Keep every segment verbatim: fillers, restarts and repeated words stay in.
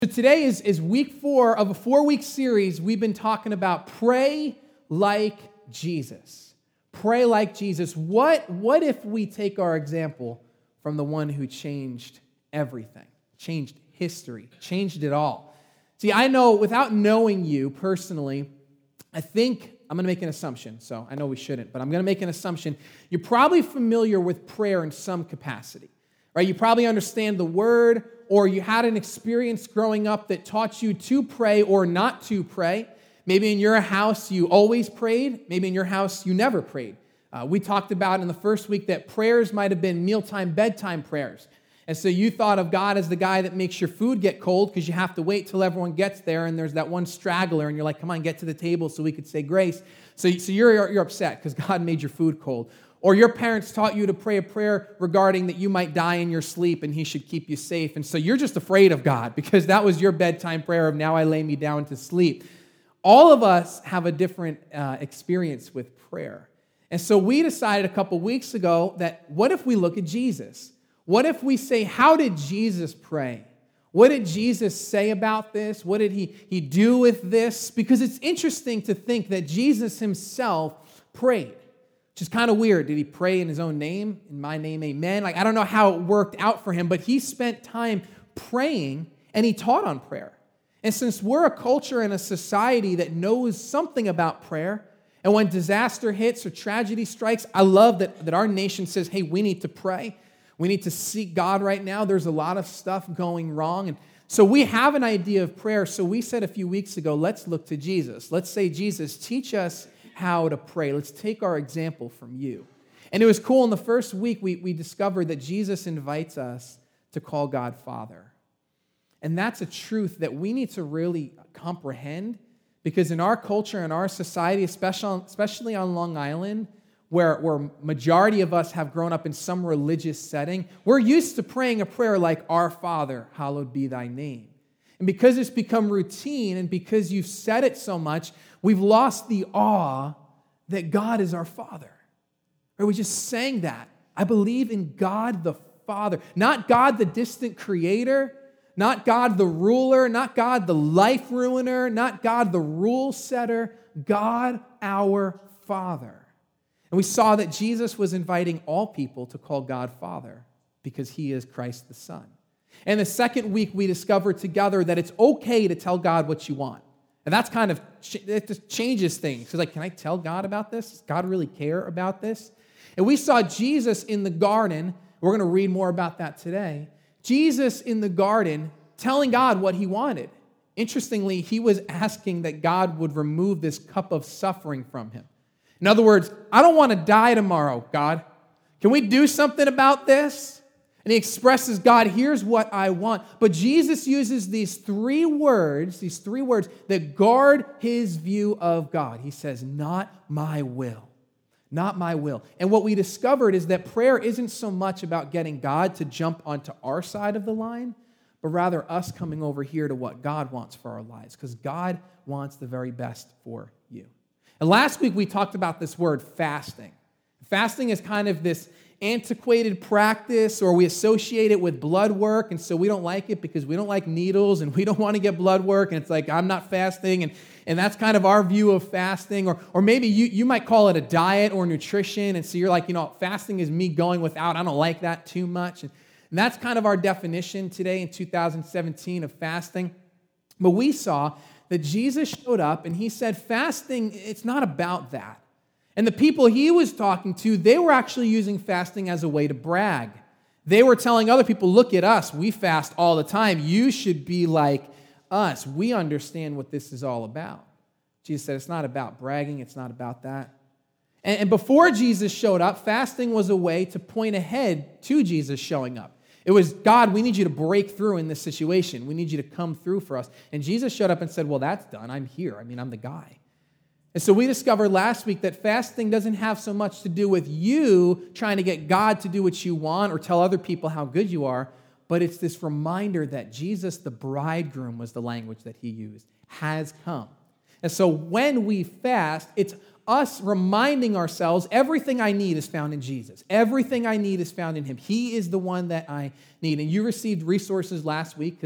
So today is, is week four of a four-week series. We've been talking about pray like Jesus. Pray like Jesus. What, what if we take our example from the one who changed everything, changed history, changed it all? See, I know without knowing you personally, I think I'm going to make an assumption. So I know we shouldn't, but I'm going to make an assumption. You're probably familiar with prayer in some capacity, right? You probably understand the word, or you had an experience growing up that taught you to pray or not to pray. Maybe in your house you always prayed. Maybe in your house you never prayed. Uh, we talked about in the first week that prayers might have been mealtime, bedtime prayers. And so you thought of God as the guy that makes your food get cold because you have to wait till everyone gets there and there's that one straggler and you're like, come on, get to the table so we could say grace. So, so you're, you're upset because God made your food cold. Or your parents taught you to pray a prayer regarding that you might die in your sleep and he should keep you safe. And so you're just afraid of God because that was your bedtime prayer of now I lay me down to sleep. All of us have a different uh, experience with prayer. And so we decided a couple weeks ago that what if we look at Jesus? What if we say, how did Jesus pray? What did Jesus say about this? What did he, he do with this? Because it's interesting to think that Jesus himself prayed. Which is kind of weird. Did he pray in his own name? In my name, amen? Like, I don't know how it worked out for him, but he spent time praying, and he taught on prayer. And since we're a culture and a society that knows something about prayer, and when disaster hits or tragedy strikes, I love that, that our nation says, hey, we need to pray. We need to seek God right now. There's a lot of stuff going wrong. And so we have an idea of prayer. So we said a few weeks ago, let's look to Jesus. Let's say, Jesus, teach us how to pray. Let's take our example from you. And it was cool. In the first week, we, we discovered that Jesus invites us to call God Father. And that's a truth that we need to really comprehend because in our culture, in our society, especially, especially on Long Island, where, where majority of us have grown up in some religious setting, we're used to praying a prayer like, Our Father, hallowed be thy name. And because it's become routine and because you've said it so much, we've lost the awe that God is our Father. Or we just sang that. I believe in God the Father. Not God the distant creator, not God the ruler, not God the life ruiner, not God the rule setter, God our Father. And we saw that Jesus was inviting all people to call God Father because he is Christ the Son. And the second week, we discovered together that it's okay to tell God what you want. And that's kind of, it just changes things. It's like, can I tell God about this? Does God really care about this? And we saw Jesus in the garden. We're going to read more about that today. Jesus in the garden telling God what he wanted. Interestingly, he was asking that God would remove this cup of suffering from him. In other words, I don't want to die tomorrow, God. Can we do something about this? And he expresses, God, here's what I want. But Jesus uses these three words, these three words that guard his view of God. He says, not my will, not my will. And what we discovered is that prayer isn't so much about getting God to jump onto our side of the line, but rather us coming over here to what God wants for our lives, because God wants the very best for you. And last week we talked about this word fasting. Fasting is kind of this antiquated practice, or we associate it with blood work, and so we don't like it because we don't like needles and we don't want to get blood work, and it's like, I'm not fasting, and, and that's kind of our view of fasting. Or, or maybe you, you might call it a diet or nutrition, and so you're like, you know, fasting is me going without. I don't like that too much. And, and that's kind of our definition today in two thousand seventeen of fasting. But we saw that Jesus showed up and he said, fasting, it's not about that. And the people he was talking to, they were actually using fasting as a way to brag. They were telling other people, look at us, we fast all the time. You should be like us. We understand what this is all about. Jesus said, it's not about bragging, it's not about that. And, and before Jesus showed up, fasting was a way to point ahead to Jesus showing up. It was, God, we need you to break through in this situation. We need you to come through for us. And Jesus showed up and said, well, that's done. I'm here. I mean, I'm the guy. And so we discovered last week that fasting doesn't have so much to do with you trying to get God to do what you want or tell other people how good you are, but it's this reminder that Jesus, the bridegroom, was the language that he used, has come. And so when we fast, it's us reminding ourselves, everything I need is found in Jesus. Everything I need is found in him. He is the one that I need. And you received resources last week because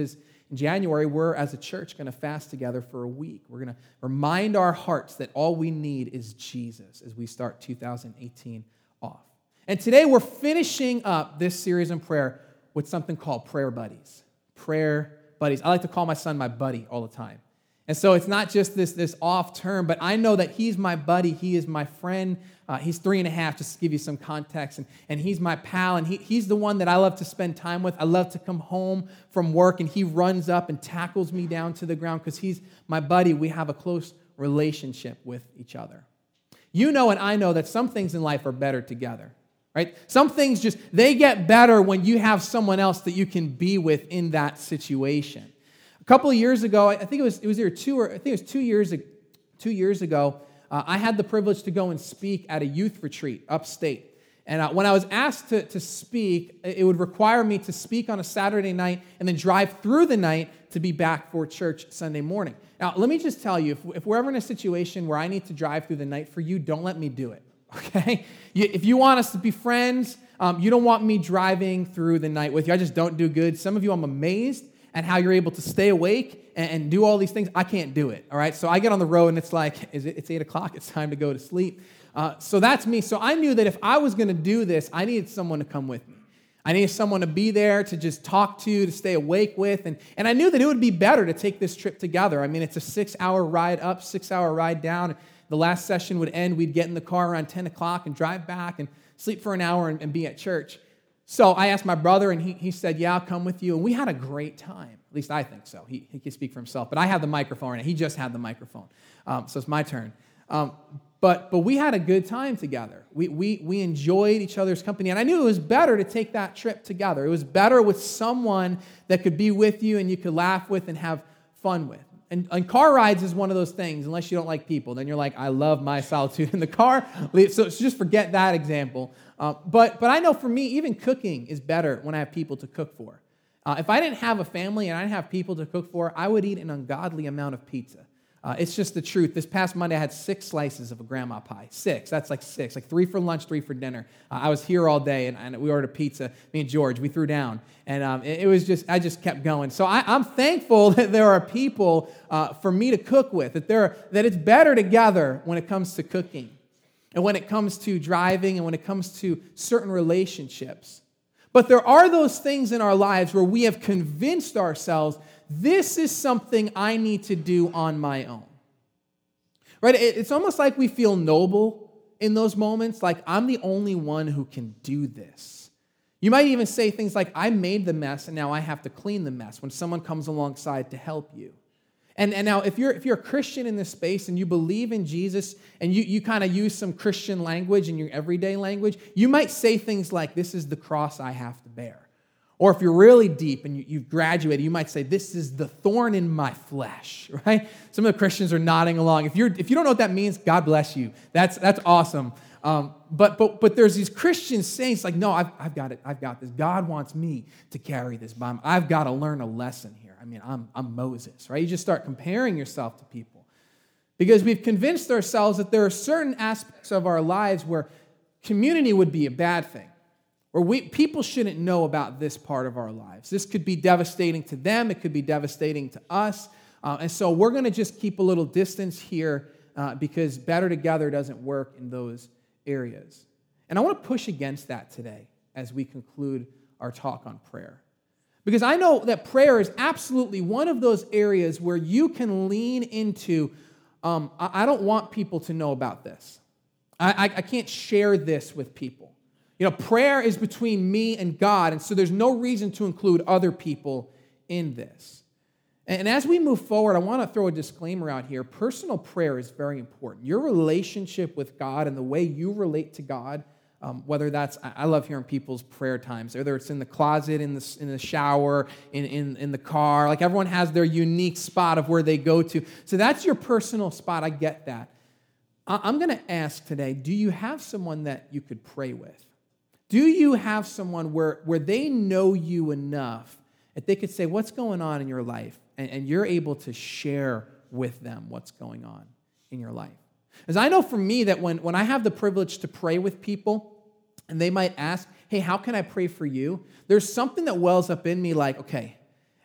in January, we're, as a church, going to fast together for a week. We're going to remind our hearts that all we need is Jesus as we start two thousand eighteen off. And today, we're finishing up this series on prayer with something called Prayer Buddies. Prayer Buddies. I like to call my son my buddy all the time. And so it's not just this, this off term, but I know that he's my buddy. He is my friend. Uh, he's three and a half, just to give you some context. And, and he's my pal, and he, he's the one that I love to spend time with. I love to come home from work, and he runs up and tackles me down to the ground because he's my buddy. We have a close relationship with each other. You know and I know that some things in life are better together, right? Some things just, they get better when you have someone else that you can be with in that situation. A couple of years ago, I think it was it was either two or I think it was two years two years ago. Uh, I had the privilege to go and speak at a youth retreat upstate. And uh, when I was asked to, to speak, it would require me to speak on a Saturday night and then drive through the night to be back for church Sunday morning. Now, let me just tell you, if, if we're ever in a situation where I need to drive through the night for you, don't let me do it, okay? You, if you want us to be friends, um, you don't want me driving through the night with you. I just don't do good. Some of you, I'm amazed at how you're able to stay awake and, and do all these things. I can't do it, all right? So I get on the road, and it's like, is it, it's eight o'clock. It's time to go to sleep. Uh, so that's me. So I knew that if I was going to do this, I needed someone to come with me. I needed someone to be there to just talk to, to stay awake with. And, and I knew that it would be better to take this trip together. I mean, it's a six-hour ride up, six-hour ride down. The last session would end. We'd get in the car around ten o'clock and drive back and sleep for an hour and, and be at church. So I asked my brother, and he, he said, yeah, I'll come with you. And we had a great time. At least I think so. He, he can speak for himself. But I had the microphone right now. He just had the microphone. Um, so it's my turn. Um, but but we had a good time together. We, we, we enjoyed each other's company. And I knew it was better to take that trip together. It was better with someone that could be with you and you could laugh with and have fun with. And, and car rides is one of those things, unless you don't like people. Then you're like, I love my solitude in the car. So, so just forget that example. Uh, but but I know for me, even cooking is better when I have people to cook for. Uh, if I didn't have a family and I didn't have people to cook for, I would eat an ungodly amount of pizza. Uh, it's just the truth. This past Monday, I had six slices of a grandma pie. Six. That's like six. Like three for lunch, three for dinner. Uh, I was here all day, and, and we ordered a pizza. Me and George, we threw down. And um, it, it was just, I just kept going. So I, I'm thankful that there are people uh, for me to cook with, that, there, that it's better together when it comes to cooking, and when it comes to driving, and when it comes to certain relationships. But there are those things in our lives where we have convinced ourselves, this is something I need to do on my own. Right? It's almost like we feel noble in those moments, like I'm the only one who can do this. You might even say things like, I made the mess and now I have to clean the mess when someone comes alongside to help you. And, and now if you're if you're a Christian in this space and you believe in Jesus and you, you kind of use some Christian language in your everyday language, you might say things like, this is the cross I have to bear. Or if you're really deep and you, you've graduated, you might say, this is the thorn in my flesh, right? Some of the Christians are nodding along. If you're if you don't know what that means, God bless you. That's that's awesome. Um, but but but there's these Christian saints like, no, I've, I've got it. I've got this. God wants me to carry this bomb. I've got to learn a lesson here. I mean, I'm I'm Moses, right? You just start comparing yourself to people because we've convinced ourselves that there are certain aspects of our lives where community would be a bad thing. Or we, people shouldn't know about this part of our lives. This could be devastating to them. It could be devastating to us. Uh, and so we're going to just keep a little distance here uh, because better together doesn't work in those areas. And I want to push against that today as we conclude our talk on prayer. Because I know that prayer is absolutely one of those areas where you can lean into, um, I, I don't want people to know about this. I, I, I can't share this with people. You know, prayer is between me and God, and so there's no reason to include other people in this. And as we move forward, I want to throw a disclaimer out here. Personal prayer is very important. Your relationship with God and the way you relate to God, um, whether that's, I love hearing people's prayer times, whether it's in the closet, in the, in the shower, in, in, in the car. Like everyone has their unique spot of where they go to. So that's your personal spot. I get that. I'm going to ask today, do you have someone that you could pray with? Do you have someone where, where they know you enough that they could say, what's going on in your life? And, and you're able to share with them what's going on in your life. As I know for me that when, when I have the privilege to pray with people, and they might ask, hey, how can I pray for you? There's something that wells up in me like, okay,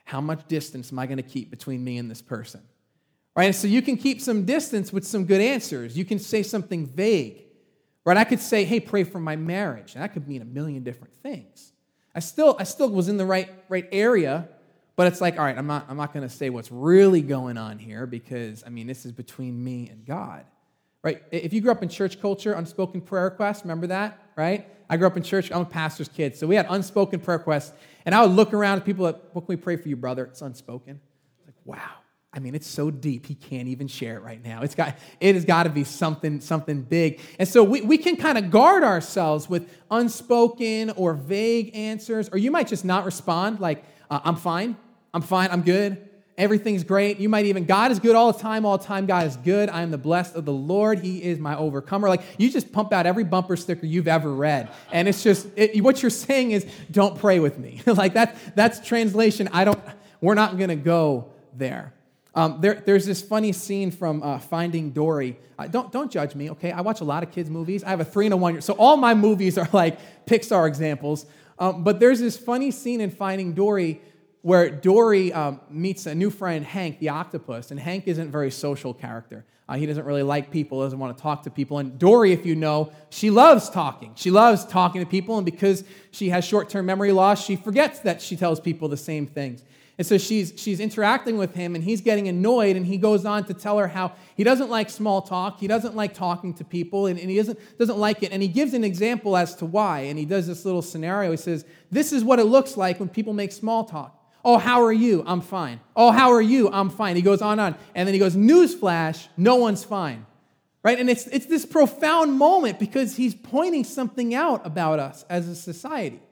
how much distance am I going to keep between me and this person? Right? And so you can keep some distance with some good answers. You can say something vague. Right? I could say, hey, pray for my marriage. And that could mean a million different things. I still, I still was in the right, right area, but it's like, all right, I'm not, I'm not going to say what's really going on here because, I mean, this is between me and God. Right? If you grew up in church culture, unspoken prayer requests, remember that? Right? I grew up in church. I'm a pastor's kid, so we had unspoken prayer requests, and I would look around at people like, what can we pray for you, brother? It's unspoken. Like, wow. I mean, it's so deep, he can't even share it right now. It's got, it has got to be something, something big. And so we, we can kind of guard ourselves with unspoken or vague answers, or you might just not respond, like, uh, I'm fine, I'm fine, I'm good, everything's great. You might even, God is good all the time, all the time, God is good. I am the blessed of the Lord, he is my overcomer. Like, you just pump out every bumper sticker you've ever read. And it's just, it, what you're saying is, don't pray with me. Like, that, that's translation, I don't, we're not going to go there. Um, there, there's this funny scene from uh, Finding Dory. Uh, don't don't judge me, okay? I watch a lot of kids' movies. I have a three and a one year, so all my movies are like Pixar examples. Um, but there's this funny scene in Finding Dory where Dory um, meets a new friend, Hank, the octopus, and Hank isn't a very social character. Uh, he doesn't really like people, doesn't want to talk to people. And Dory, if you know, she loves talking. She loves talking to people, and because she has short-term memory loss, she forgets that she tells people the same things. And so she's she's interacting with him, and he's getting annoyed, and he goes on to tell her how he doesn't like small talk, he doesn't like talking to people, and, and he doesn't, doesn't like it. And he gives an example as to why, and he does this little scenario. He says, this is what it looks like when people make small talk. Oh, how are you? I'm fine. Oh, how are you? I'm fine. He goes on and on. And then he goes, newsflash, no one's fine. Right? And it's it's this profound moment because he's pointing something out about us as a society.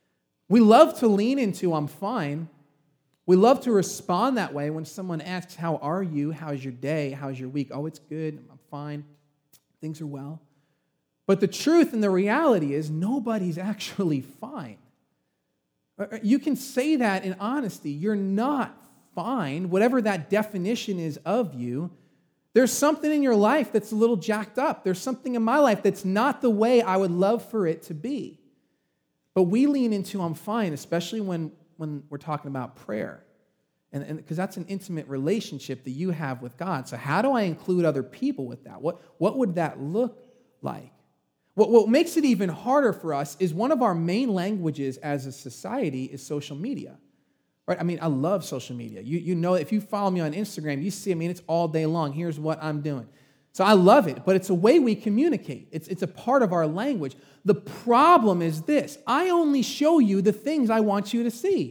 We love to lean into, I'm fine. We love to respond that way when someone asks, how are you? How's your day? How's your week? Oh, it's good. I'm fine. Things are well. But the truth and the reality is nobody's actually fine. You can say that in honesty. You're not fine, whatever that definition is of you. There's something in your life that's a little jacked up. There's something in my life that's not the way I would love for it to be. But we lean into I'm fine, especially when, when we're talking about prayer. And because that's an intimate relationship that you have with God. So how do I include other people with that? What, what would that look like? What, what makes it even harder for us is one of our main languages as a society is social media. Right? I mean, I love social media. You, you know, if you follow me on Instagram, you see, I mean, it's all day long. Here's what I'm doing. So I love it, but it's a way we communicate. It's, it's a part of our language. The problem is this. I only show you the things I want you to see.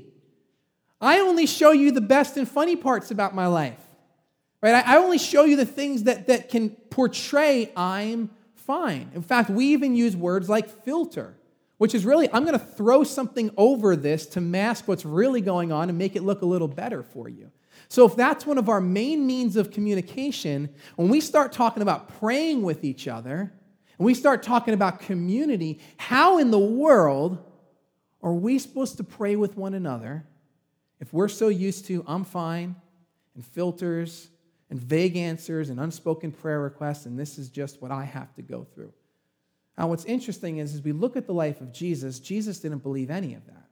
I only show you the best and funny parts about my life. Right? I, I only show you the things that, that can portray I'm fine. In fact, we even use words like filter, which is really, I'm going to throw something over this to mask what's really going on and make it look a little better for you. So if that's one of our main means of communication, when we start talking about praying with each other, and we start talking about community, how in the world are we supposed to pray with one another if we're so used to I'm fine and filters and vague answers and unspoken prayer requests, and this is just what I have to go through? Now, what's interesting is, as we look at the life of Jesus, Jesus didn't believe any of that.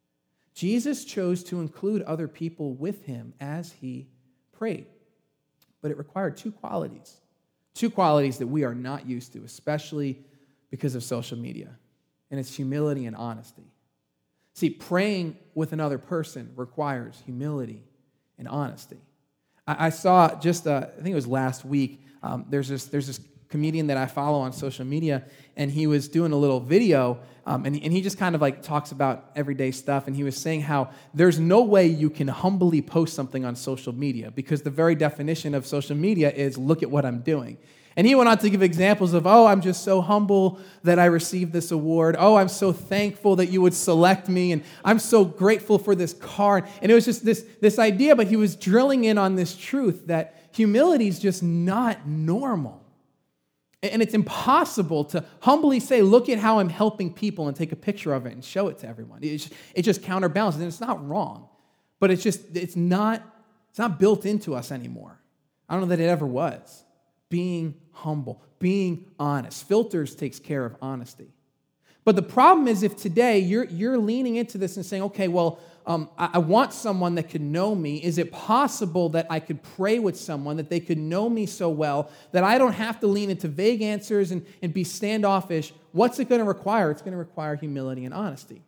Jesus chose to include other people with him as he prayed. But it required two qualities, two qualities that we are not used to, especially because of social media, and it's humility and honesty. See, praying with another person requires humility and honesty. I saw just, uh, I think it was last week, um, there's this there's this comedian that I follow on social media, and he was doing a little video, um, and, and he just kind of like talks about everyday stuff, and he was saying how there's no way you can humbly post something on social media because the very definition of social media is look at what I'm doing. And he went on to give examples of, oh, I'm just so humble that I received this award. Oh, I'm so thankful that you would select me. And I'm so grateful for this card. And it was just this, this idea, but he was drilling in on this truth that humility is just not normal. And it's impossible to humbly say, look at how I'm helping people and take a picture of it and show it to everyone. It's just, it just counterbalances. And it's not wrong, but it's just, it's not, it's not built into us anymore. I don't know that it ever was. Being humble, being honest. Filters takes care of honesty. But the problem is if today you're, you're leaning into this and saying, okay, well, um, I, I want someone that could know me. Is it possible that I could pray with someone, that they could know me so well that I don't have to lean into vague answers and, and be standoffish? What's it going to require? It's going to require humility and honesty.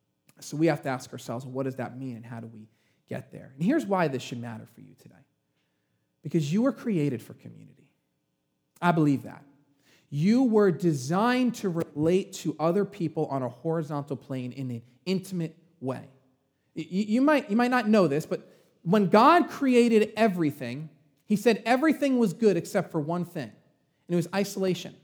So we have to ask ourselves, what does that mean and how do we get there? And here's why this should matter for you today. Because you were created for community. I believe that. You were designed to relate to other people on a horizontal plane in an intimate way. You, you, might, you might not know this, but when God created everything, he said everything was good except for one thing, and it was isolation.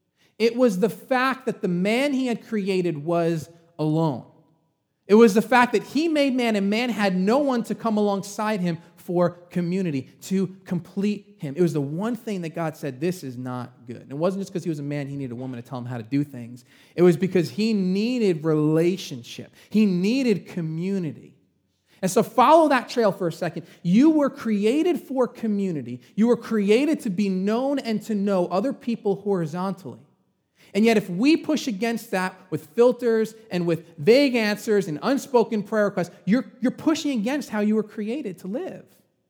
It was the fact that the man he had created was alone. It was the fact that he made man and man had no one to come alongside him for community, to complete him. It was the one thing that God said, this is not good. And it wasn't just because he was a man, he needed a woman to tell him how to do things. It was because he needed relationship. He needed community. And so follow that trail for a second. You were created for community. You were created to be known and to know other people horizontally. And yet if we push against that with filters and with vague answers and unspoken prayer requests, you're, you're pushing against how you were created to live.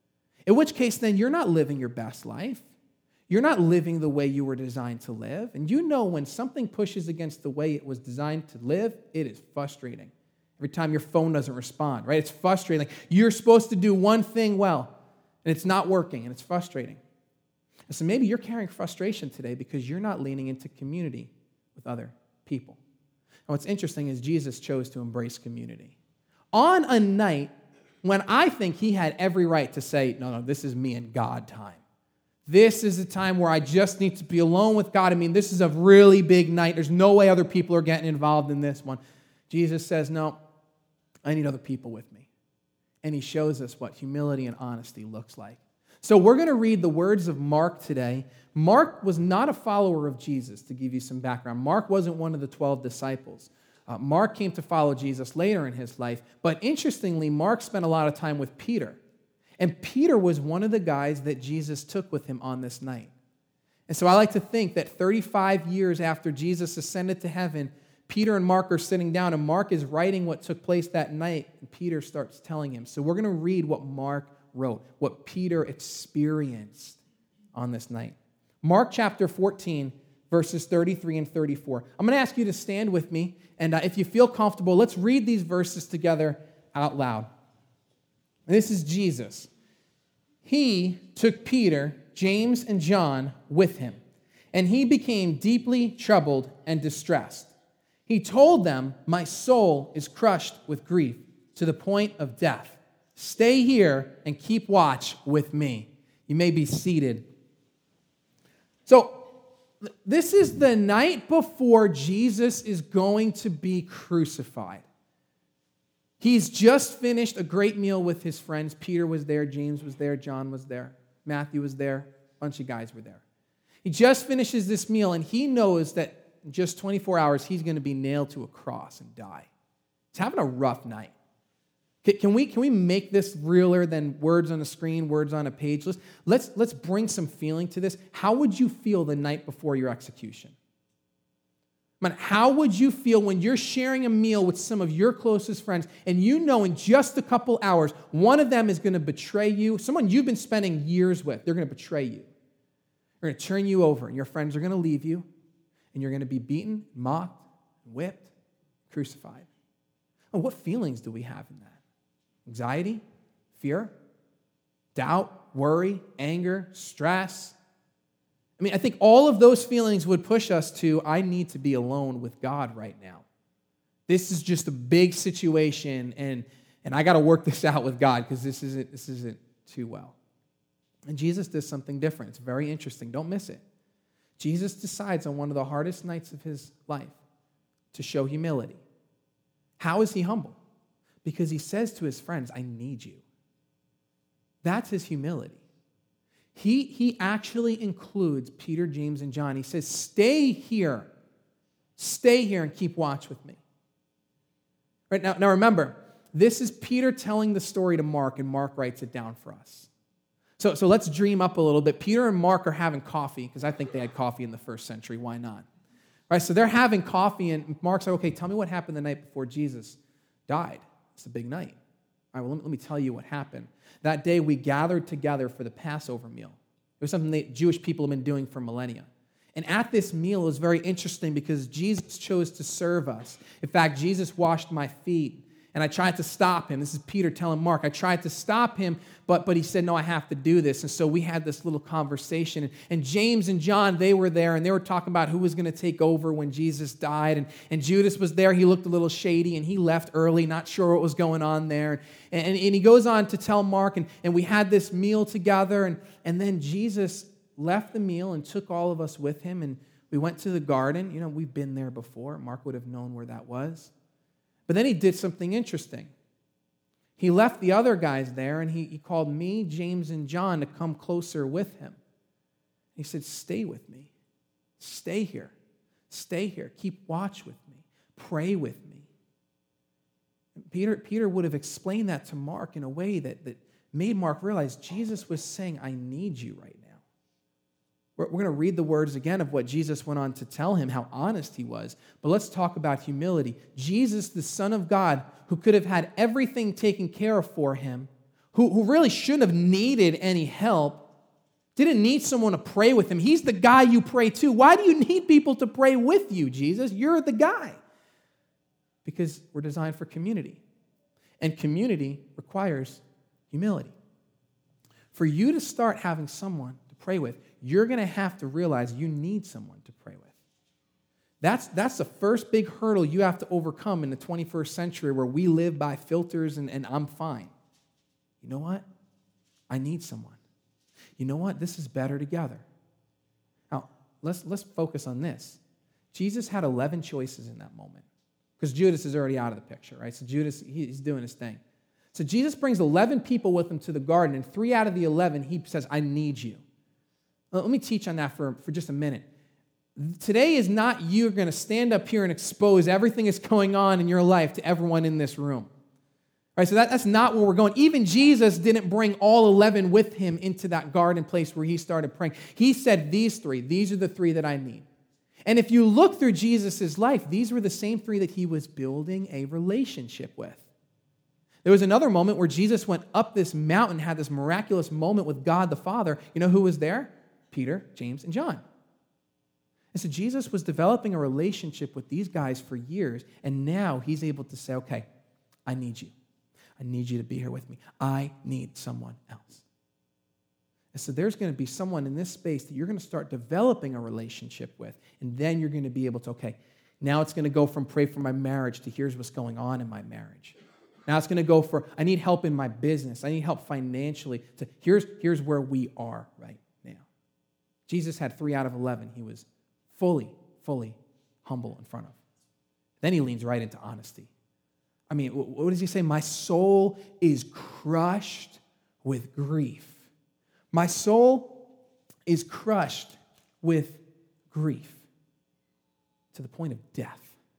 In which case, then, you're not living your best life. You're not living the way you were designed to live. And you know when something pushes against the way it was designed to live, it is frustrating. Every time your phone doesn't respond, right? It's frustrating. Like you're supposed to do one thing well, and it's not working, and it's frustrating. And so maybe you're carrying frustration today because you're not leaning into community with other people. And what's interesting is Jesus chose to embrace community. On a night when I think he had every right to say, no, no, this is me and God time. This is a time where I just need to be alone with God. I mean, this is a really big night. There's no way other people are getting involved in this one. Jesus says, no, I need other people with me. And he shows us what humility and honesty looks like. So we're going to read the words of Mark today. Mark was not a follower of Jesus, to give you some background. Mark wasn't one of the twelve disciples. Uh, Mark came to follow Jesus later in his life. But interestingly, Mark spent a lot of time with Peter. And Peter was one of the guys that Jesus took with him on this night. And so I like to think that thirty-five years after Jesus ascended to heaven, Peter and Mark are sitting down, and Mark is writing what took place that night, and Peter starts telling him. So we're going to read what Mark wrote, what Peter experienced on this night. Mark chapter fourteen, verses thirty-three and thirty-four. I'm going to ask you to stand with me, and uh, if you feel comfortable, let's read these verses together out loud. And this is Jesus. He took Peter, James, and John with him, and he became deeply troubled and distressed. He told them, "My soul is crushed with grief to the point of death. Stay here and keep watch with me." You may be seated. So, this is the night before Jesus is going to be crucified. He's just finished a great meal with his friends. Peter was there, James was there, John was there, Matthew was there, a bunch of guys were there. He just finishes this meal, and he knows that in just twenty-four hours, he's going to be nailed to a cross and die. He's having a rough night. Can we, can we make this realer than words on a screen, words on a page? Let's, let's, let's bring some feeling to this. How would you feel the night before your execution? Man, how would you feel when you're sharing a meal with some of your closest friends and you know in just a couple hours, one of them is going to betray you, someone you've been spending years with, they're going to betray you. They're going to turn you over, and your friends are going to leave you, and you're going to be beaten, mocked, whipped, crucified. Oh, what feelings do we have in that? Anxiety, fear, doubt, worry, anger, stress. I mean, I think all of those feelings would push us to, I need to be alone with God right now. This is just a big situation, and, and I got to work this out with God because this isn't, this isn't too well. And Jesus does something different. It's very interesting. Don't miss it. Jesus decides on one of the hardest nights of his life to show humility. How is he humble? Because he says to his friends, I need you. That's his humility. He, he actually includes Peter, James, and John. He says, stay here. Stay here and keep watch with me. Right now, now remember, this is Peter telling the story to Mark, and Mark writes it down for us. So, so let's dream up a little bit. Peter and Mark are having coffee, because I think they had coffee in the first century. Why not? Right, so they're having coffee, and Mark's like, okay, tell me what happened the night before Jesus died. It's a big night. All right, well, let me, let me tell you what happened. That day, we gathered together for the Passover meal. It was something that Jewish people have been doing for millennia. And at this meal, it was very interesting because Jesus chose to serve us. In fact, Jesus washed my feet. And I tried to stop him. This is Peter telling Mark. I tried to stop him, but, but he said, no, I have to do this. And so we had this little conversation. And, and James and John, they were there, and they were talking about who was going to take over when Jesus died. And, and Judas was there. He looked a little shady, and he left early, not sure what was going on there. And, and, and he goes on to tell Mark, and, and we had this meal together. And, and then Jesus left the meal and took all of us with him. And we went to the garden. You know, we've been there before. Mark would have known where that was. But then he did something interesting. He left the other guys there, and he, he called me, James, and John to come closer with him. He said, stay with me. Stay here. Stay here. Keep watch with me. Pray with me. And Peter, Peter would have explained that to Mark in a way that, that made Mark realize Jesus was saying, I need you right now. We're going to read the words again of what Jesus went on to tell him, how honest he was. But let's talk about humility. Jesus, the Son of God, who could have had everything taken care of for him, who, who really shouldn't have needed any help, didn't need someone to pray with him. He's the guy you pray to. Why do you need people to pray with you, Jesus? You're the guy. Because we're designed for community. And community requires humility. For you to start having someone to pray with, you're going to have to realize you need someone to pray with. That's, that's the first big hurdle you have to overcome in the twenty-first century where we live by filters and, and I'm fine. You know what? I need someone. You know what? This is better together. Now, let's, let's focus on this. Jesus had eleven choices in that moment because Judas is already out of the picture, right? So Judas, he's doing his thing. So Jesus brings eleven people with him to the garden, and three out of the eleven, he says, I need you. Let me teach on that for, for just a minute. Today is not you're going to stand up here and expose everything that's going on in your life to everyone in this room. All right, so that, that's not where we're going. Even Jesus didn't bring all eleven with him into that garden place where he started praying. He said these three, these are the three that I need. And if you look through Jesus' life, these were the same three that he was building a relationship with. There was another moment where Jesus went up this mountain, had this miraculous moment with God the Father. You know who was there? Peter, James, and John. And so Jesus was developing a relationship with these guys for years, and now he's able to say, okay, I need you. I need you to be here with me. I need someone else. And so there's going to be someone in this space that you're going to start developing a relationship with, and then you're going to be able to, okay, now it's going to go from pray for my marriage to here's what's going on in my marriage. Now it's going to go for I need help in my business. I need help financially to here's, here's where we are right now. Jesus had three out of eleven. He was fully, fully humble in front of. Then he leans right into honesty. I mean, what does he say? My soul is crushed with grief. My soul is crushed with grief to the point of death.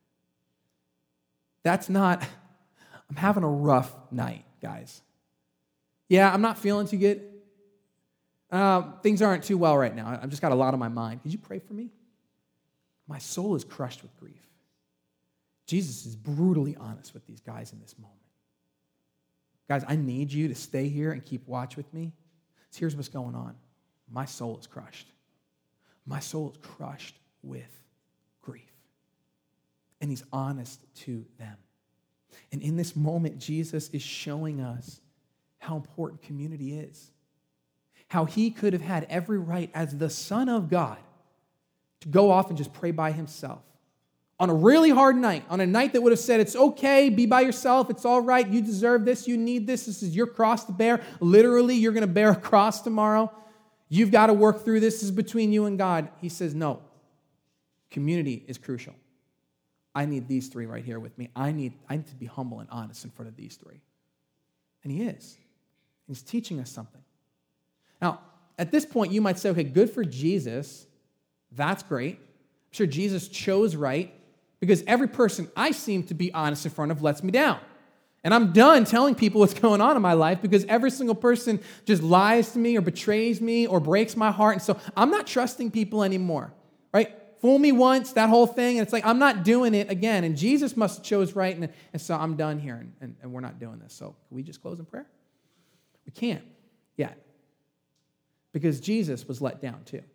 That's not, I'm having a rough night, guys. Yeah, I'm not feeling too good. Uh, things aren't too well right now. I've just got a lot on my mind. Could you pray for me? My soul is crushed with grief. Jesus is brutally honest with these guys in this moment. Guys, I need you to stay here and keep watch with me. So here's what's going on. My soul is crushed. My soul is crushed with grief. And he's honest to them. And in this moment, Jesus is showing us how important community is. How he could have had every right as the Son of God to go off and just pray by himself. On a really hard night, on a night that would have said, it's okay, be by yourself, it's all right, you deserve this, you need this, this is your cross to bear. Literally, you're going to bear a cross tomorrow. You've got to work through this. This is between you and God. He says, no, community is crucial. I need these three right here with me. I need, I need to be humble and honest in front of these three. And he is. He's teaching us something. Now, at this point, you might say, okay, good for Jesus. That's great. I'm sure Jesus chose right because every person I seem to be honest in front of lets me down. And I'm done telling people what's going on in my life because every single person just lies to me or betrays me or breaks my heart. And so I'm not trusting people anymore, right? Fool me once, that whole thing, and it's like, I'm not doing it again. And Jesus must have chose right, and, and so I'm done here, and, and, and we're not doing this. So can we just close in prayer? We can't yet, because Jesus was let down too.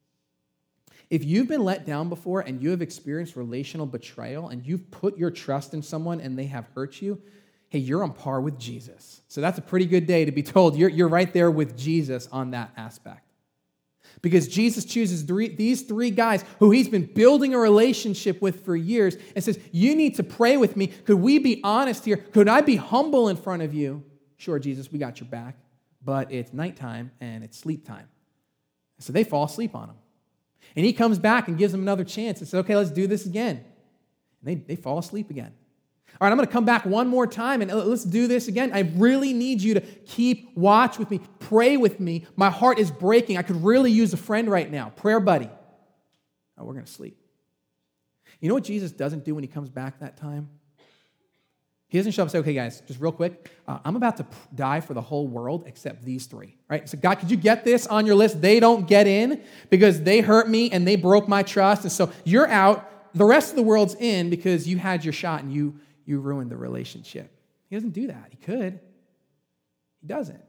If you've been let down before and you have experienced relational betrayal and you've put your trust in someone and they have hurt you, hey, you're on par with Jesus. So that's a pretty good day to be told you're, you're right there with Jesus on that aspect. Because Jesus chooses three, these three guys who he's been building a relationship with for years and says, you need to pray with me. Could we be honest here? Could I be humble in front of you? Sure, Jesus, we got your back, but it's nighttime and it's sleep time. So they fall asleep on him. And he comes back and gives them another chance and says, okay, let's do this again. And they, they fall asleep again. All right, I'm going to come back one more time and let's do this again. I really need you to keep watch with me. Pray with me. My heart is breaking. I could really use a friend right now. Prayer buddy. Oh, we're going to sleep. You know what Jesus doesn't do when he comes back that time? He doesn't show up and say, okay, guys, just real quick, uh, I'm about to die for the whole world except these three, right? So God, could you get this on your list? They don't get in because they hurt me and they broke my trust. And so you're out. The rest of the world's in because you had your shot and you You ruined the relationship. He doesn't do that. He could. He doesn't.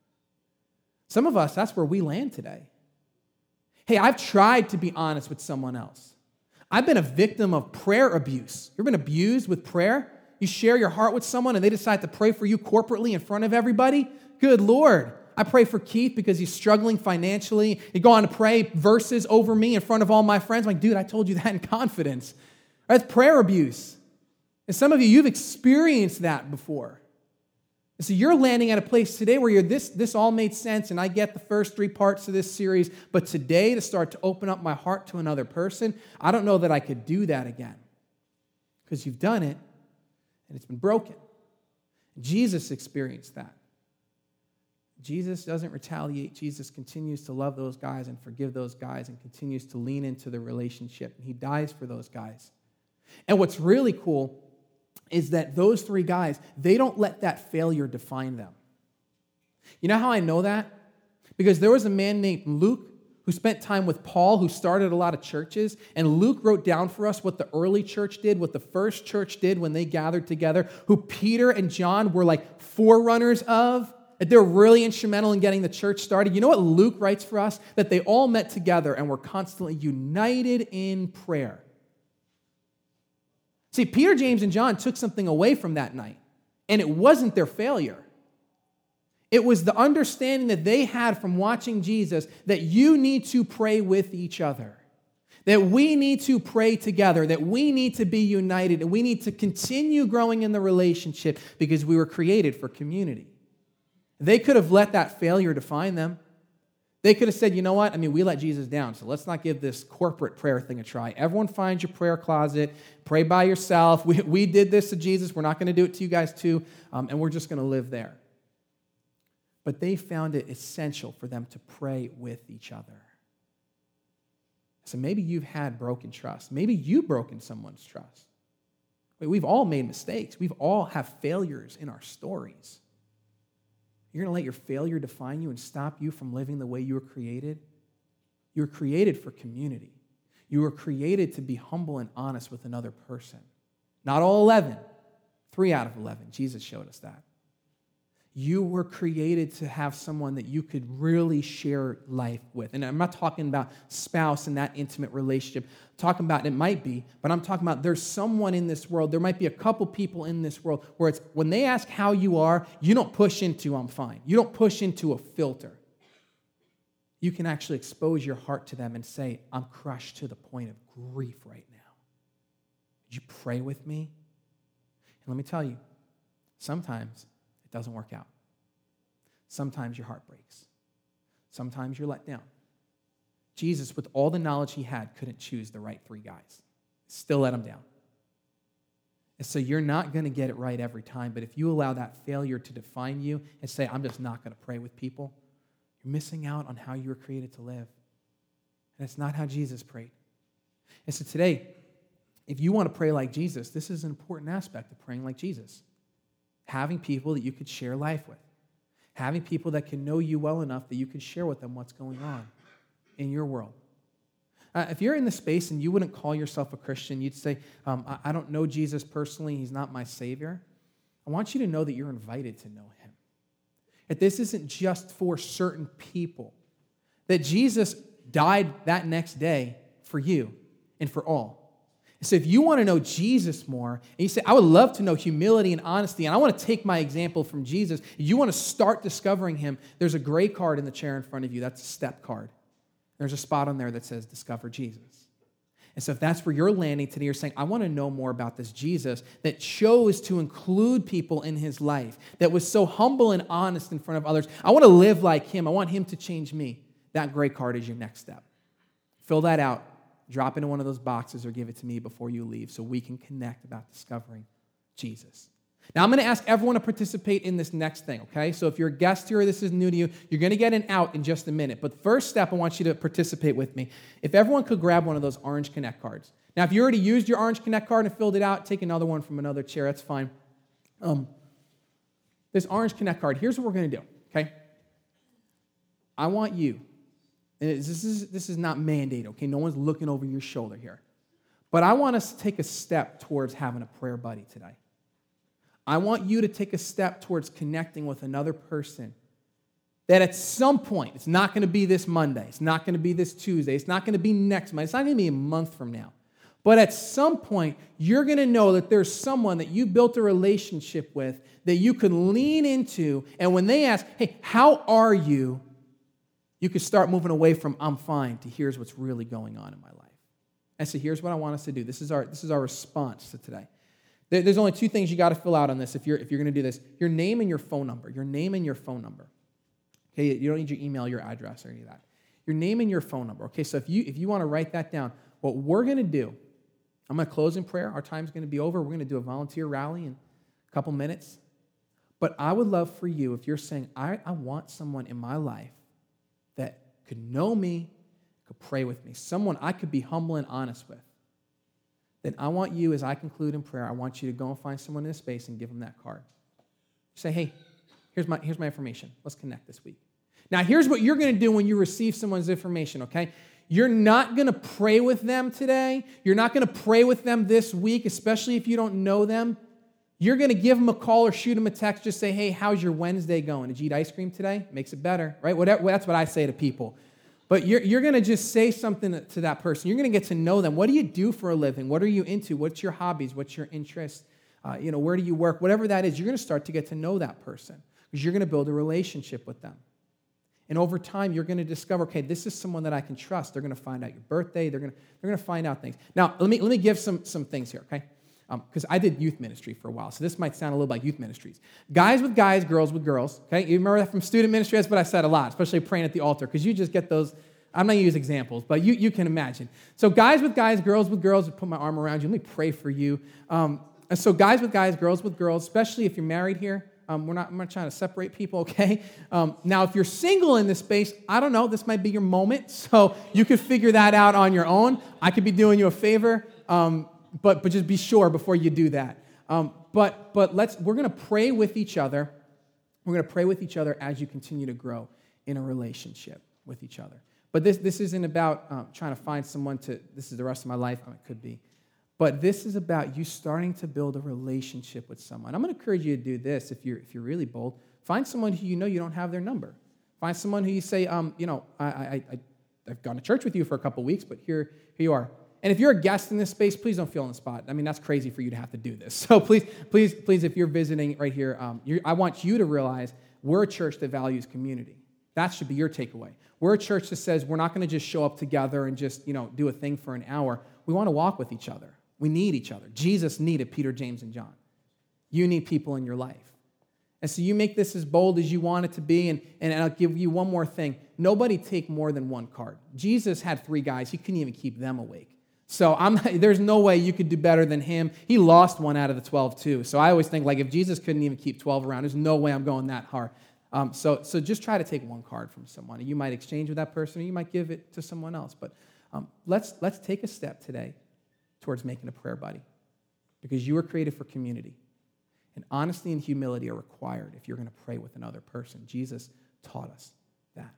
Some of us, that's where we land today. Hey, I've tried to be honest with someone else. I've been a victim of prayer abuse. You've been abused with prayer? You share your heart with someone and they decide to pray for you corporately in front of everybody? Good Lord. I pray for Keith because he's struggling financially. You go on to pray verses over me in front of all my friends. I'm like, dude, I told you that in confidence. That's prayer abuse. And some of you, you've experienced that before. And so you're landing at a place today where you're this, this all made sense, and I get the first three parts of this series, but today to start to open up my heart to another person, I don't know that I could do that again. Because you've done it, and it's been broken. Jesus experienced that. Jesus doesn't retaliate. Jesus continues to love those guys and forgive those guys and continues to lean into the relationship. And he dies for those guys. And what's really cool is that those three guys, they don't let that failure define them. You know how I know that? Because there was a man named Luke who spent time with Paul, who started a lot of churches, and Luke wrote down for us what the early church did, what the first church did when they gathered together, who Peter and John were like forerunners of. They're really instrumental in getting the church started. You know what Luke writes for us? That they all met together and were constantly united in prayer. See, Peter, James, and John took something away from that night, and it wasn't their failure. It was the understanding that they had from watching Jesus that you need to pray with each other, that we need to pray together, that we need to be united, and we need to continue growing in the relationship because we were created for community. They could have let that failure define them. They could have said, you know what? I mean, we let Jesus down, so let's not give this corporate prayer thing a try. Everyone find your prayer closet. Pray by yourself. We, we did this to Jesus. We're not going to do it to you guys too, um, and we're just going to live there. But they found it essential for them to pray with each other. So maybe you've had broken trust. Maybe you've broken someone's trust. We've all made mistakes. We've all have failures in our stories. You're going to let your failure define you and stop you from living the way you were created? You were created for community. You were created to be humble and honest with another person. Not all eleven. Three out of eleven. Jesus showed us that. You were created to have someone that you could really share life with. And I'm not talking about spouse and that intimate relationship. I'm talking about, it might be, but I'm talking about there's someone in this world, there might be a couple people in this world where it's when they ask how you are, you don't push into I'm fine. You don't push into a filter. You can actually expose your heart to them and say, I'm crushed to the point of grief right now. Would you pray with me? And let me tell you, sometimes it doesn't work out. Sometimes your heart breaks. Sometimes you're let down. Jesus, with all the knowledge he had, couldn't choose the right three guys. Still let them down. And so you're not going to get it right every time, but if you allow that failure to define you and say, I'm just not going to pray with people, you're missing out on how you were created to live. And it's not how Jesus prayed. And so today, if you want to pray like Jesus, this is an important aspect of praying like Jesus. Having people that you could share life with. Having people that can know you well enough that you can share with them what's going on in your world. Uh, if you're in the space and you wouldn't call yourself a Christian, you'd say, um, I, I don't know Jesus personally, he's not my Savior. I want you to know that you're invited to know him. That this isn't just for certain people. That Jesus died that next day for you and for all. So if you want to know Jesus more, and you say, I would love to know humility and honesty, and I want to take my example from Jesus, you want to start discovering him, there's a gray card in the chair in front of you. That's a step card. There's a spot on there that says Discover Jesus. And so if that's where you're landing today, you're saying, I want to know more about this Jesus that chose to include people in his life, that was so humble and honest in front of others. I want to live like him. I want him to change me. That gray card is your next step. Fill that out. Drop into one of those boxes or give it to me before you leave so we can connect about discovering Jesus. Now, I'm going to ask everyone to participate in this next thing, okay? So if you're a guest here or this is new to you, you're going to get an out in just a minute. But first step, I want you to participate with me. If everyone could grab one of those Orange Connect cards. Now, if you already used your Orange Connect card and filled it out, take another one from another chair. That's fine. Um, this Orange Connect card, here's what we're going to do, okay? I want you. And this is, this is not mandated, okay? No one's looking over your shoulder here. But I want us to take a step towards having a prayer buddy today. I want you to take a step towards connecting with another person that at some point, it's not going to be this Monday, it's not going to be this Tuesday, it's not going to be next month, it's not going to be a month from now. But at some point, you're going to know that there's someone that you built a relationship with that you can lean into, and when they ask, hey, how are you? You could start moving away from I'm fine to here's what's really going on in my life. And so here's what I want us to do. This is our, this is our response to today. There's only two things you got to fill out on this if you're, if you're going to do this. Your name and your phone number. Your name and your phone number. Okay, you don't need your email, your address, or any of that. Your name and your phone number. Okay, so if you, if you want to write that down, what we're going to do, I'm going to close in prayer. Our time's going to be over. We're going to do a volunteer rally in a couple minutes. But I would love for you, if you're saying, I, I want someone in my life that could know me, could pray with me, someone I could be humble and honest with, then I want you, as I conclude in prayer, I want you to go and find someone in this space and give them that card. Say, hey, here's my, here's my information. Let's connect this week. Now, here's what you're going to do when you receive someone's information, okay? You're not going to pray with them today. You're not going to pray with them this week, especially if you don't know them. You're going to give them a call or shoot them a text. Just say, hey, how's your Wednesday going? Did you eat ice cream today? Makes it better, right? Whatever, that's what I say to people. But you're, you're going to just say something to that person. You're going to get to know them. What do you do for a living? What are you into? What's your hobbies? What's your interests? Uh, you know, where do you work? Whatever that is, you're going to start to get to know that person because you're going to build a relationship with them. And over time, you're going to discover, okay, this is someone that I can trust. They're going to find out your birthday. They're going to, they're going to find out things. Now, let me, let me give some, some things here, okay? Because um, I did youth ministry for a while, so this might sound a little like youth ministries. Guys with guys, girls with girls, okay? You remember that from student ministry? That's what I said a lot, especially praying at the altar, because you just get those. I'm not going to use examples, but you, you can imagine. So guys with guys, girls with girls, put my arm around you. Let me pray for you. Um, and so guys with guys, girls with girls, especially if you're married here. Um, we're not, I'm not trying to separate people, okay? Um, now, if you're single in this space, I don't know, this might be your moment, so you could figure that out on your own. I could be doing you a favor, um, but but just be sure before you do that. Um, but but let's we're going to pray with each other. We're going to pray with each other as you continue to grow in a relationship with each other. But this this isn't about um, trying to find someone to, this is the rest of my life. Oh, it could be. But this is about you starting to build a relationship with someone. I'm going to encourage you to do this if you're, if you're really bold. Find someone who you know you don't have their number. Find someone who you say, um, you know, I, I, I, I've gone to church with you for a couple weeks, but here, here you are. And if you're a guest in this space, please don't feel on the spot. I mean, that's crazy for you to have to do this. So please, please, please, if you're visiting right here, um, you're, I want you to realize we're a church that values community. That should be your takeaway. We're a church that says we're not going to just show up together and just, you know, do a thing for an hour. We want to walk with each other. We need each other. Jesus needed Peter, James, and John. You need people in your life. And so you make this as bold as you want it to be, and, and I'll give you one more thing. Nobody take more than one card. Jesus had three guys. He couldn't even keep them awake. So I'm, there's no way you could do better than him. He lost one out of the twelve, too. So I always think, like, if Jesus couldn't even keep twelve around, there's no way I'm going that hard. Um, so, so just try to take one card from someone. You might exchange with that person, or you might give it to someone else. But um, let's let's take a step today towards making a prayer buddy, because you were created for community. And honesty and humility are required if you're going to pray with another person. Jesus taught us that.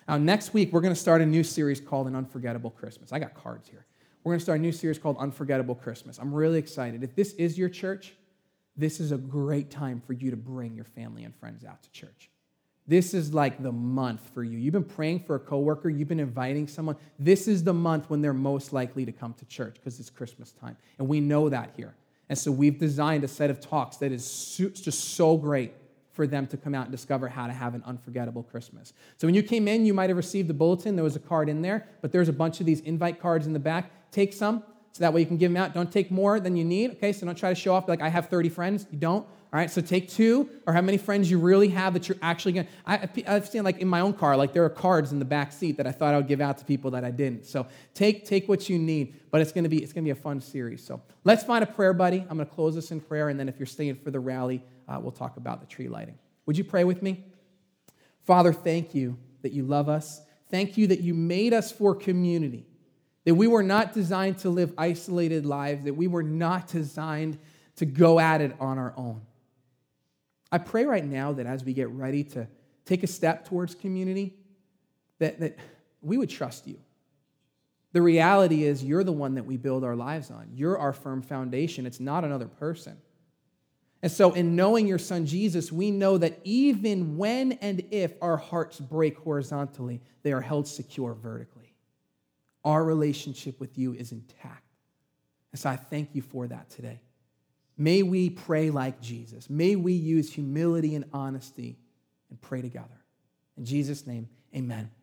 Now, next week, we're going to start a new series called An Unforgettable Christmas. I got cards here. We're going to start a new series called Unforgettable Christmas. I'm really excited. If this is your church, this is a great time for you to bring your family and friends out to church. This is like the month for you. You've been praying for a coworker. You've been inviting someone. This is the month when they're most likely to come to church because it's Christmas time. And we know that here. And so we've designed a set of talks that is so, just so great for them to come out and discover how to have an unforgettable Christmas. So when you came in, you might have received the bulletin. There was a card in there, but there's a bunch of these invite cards in the back. Take some, so that way you can give them out. Don't take more than you need, okay? So don't try to show off like I have thirty friends. You don't. All right, so take two, or how many friends you really have that you're actually going to... I've seen, like, in my own car, like, there are cards in the back seat that I thought I would give out to people that I didn't. So take take what you need, but it's going to be it's going to be a fun series. So let's find a prayer buddy. I'm going to close this in prayer, and then if you're staying for the rally, uh, we'll talk about the tree lighting. Would you pray with me? Father, thank you that you love us. Thank you that you made us for community, that we were not designed to live isolated lives, that we were not designed to go at it on our own. I pray right now that as we get ready to take a step towards community, that, that we would trust you. The reality is you're the one that we build our lives on. You're our firm foundation. It's not another person. And so in knowing your son Jesus, we know that even when and if our hearts break horizontally, they are held secure vertically. Our relationship with you is intact. And so I thank you for that today. May we pray like Jesus. May we use humility and honesty and pray together. In Jesus' name, amen.